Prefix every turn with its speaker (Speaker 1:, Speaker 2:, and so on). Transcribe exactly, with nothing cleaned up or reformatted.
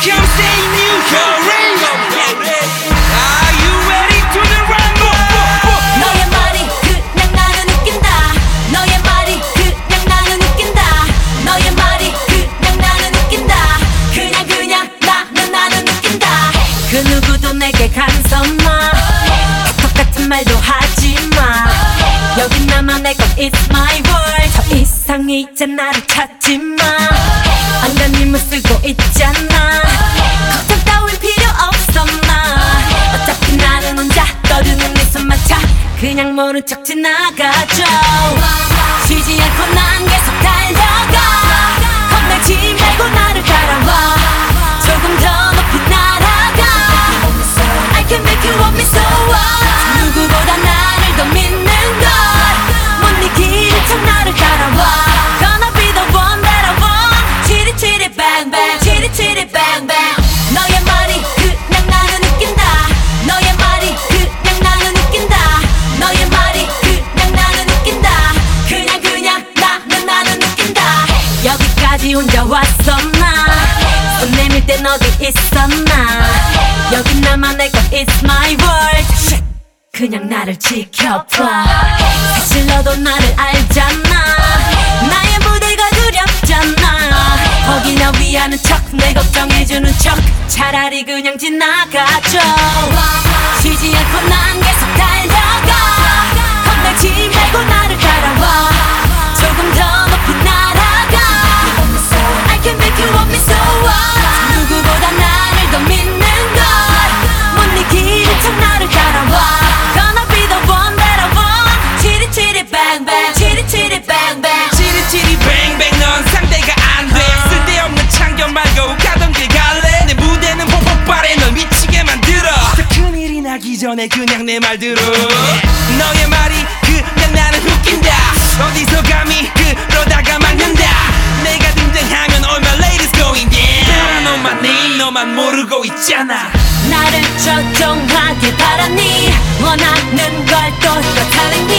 Speaker 1: come say new hurry. Are you ready to the rumble?
Speaker 2: 너의 말이 그냥 나는 웃긴다. 너의 말이 그냥 나는 웃긴다. 너의 말이 그냥 나는 웃긴다. 그냥 그냥 나는 나는 웃긴다. 그 누구도 내게 간섭마. 똑같은 말도 하지마. 여긴 나만의 것 It's my world. 더 이상 이제 나를 찾지마. 안간힘을 쓰고 있잖아. 걱정 따윈 필요 없어 마. 어차피 나는 혼자 떠드는 네 손마차. 그냥 모른 척 지나가죠. 쉬지 않고 난 계속 달려가. 겁내지 말고 나를 따라와. 조금 더 높이 날아가. I can make you want me so what. 누구보다 나를 더 믿는 걸. 못 이기는 척 나를 따라와. Gonna be the one that I want. 치리 치리 bang bang. 치리 치리 bang bang. 너의 말이 그냥 나는 웃긴다. 너의 말이 그냥 나는 웃긴다. 너의 말이 그냥 나는 웃긴다. 그냥 그냥 나는 나는 웃긴다. 여기까지 혼자 왔었나. 손 내밀 땐 어디 있었나. 여긴 나만의 것 It's my world. 그냥 나를 지켜봐. 사실 너도 나를 알잖아. 나의 무대가 두렵잖아. 거기나 위하는 척 내 걱정해주는 척. 차라리 그냥 지나가죠. 쉬지 않고 난 계속 달려가. 겁내지 말고 나를 따라와. 조금 더 높이 날아가. I can make you want me so what. 누구보다 나를 더 믿는 걸. 못 이기는 척 나를 따라와. Gonna be the one that I want. 치리 치리 bang bang. 치리 치리 bang bang.
Speaker 1: 치리치리 뱅뱅 넌 상대가 안돼. 쓸데없는 참견 말고 가던 길 갈래. 내 무대는 폭폭발해 널 미치게 만들어. 더 큰일이 나기 전에 그냥 내 말 들어. 너의 말이 그냥 나는 웃긴다. 어디서 감히 그러다가 막는다. 내가 등장하면 all my ladies going down. 따라 너만 내 너만 모르고 있잖아.
Speaker 2: 나를 조종하길 바라니. 원하는 걸 또 또 다른